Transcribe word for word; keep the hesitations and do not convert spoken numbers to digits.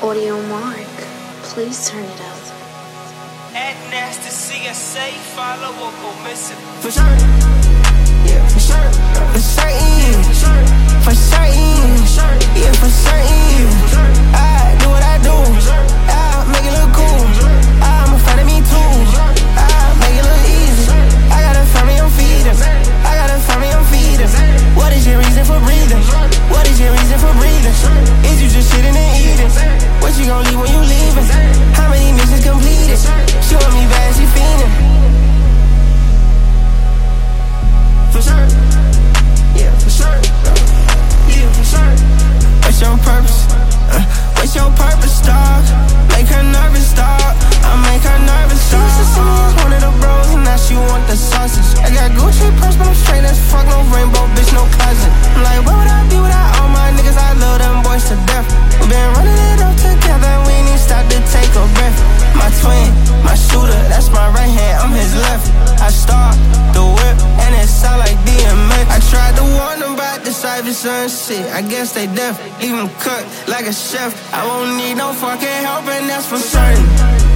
Audio Mark, please turn it up. At Nasty C S A, follow or go missing. For sure, yeah, for sure, for certain, for certain, yeah, for certain. I do what I do, I make it look cool. I'm a fan of me too, I make it look easy. I got a family I'm feeding, I got a family I'm feeding. What is your reason for breathing? What is your reason for breathing? Is you just sitting and eating? What you gon' leave when you leaving? How many missions completed? She want me bad, she fiending. For sure, yeah, for sure, yeah, for sure. What's your purpose? Uh, what's your purpose, dog? Make her nervous, dog. I make her nervous, dog. She used to see me as one of the bros, and now she want the sausage. I got Gucci purse, but I'm straight as fuck, no rainbow, bitch, no cousin. I'm like, what would I be without all my niggas? I love them boys to death. We been running it up together, we ain't even stop to take a breath. My twin, my shooter, that's my right hand, I'm his left. I start the whip, and it sound like D M X. I tried to warn them about the cyber son shit, I guess they deaf. Leave them cooked like a chef. I won't need no fucking help, and that's for certain.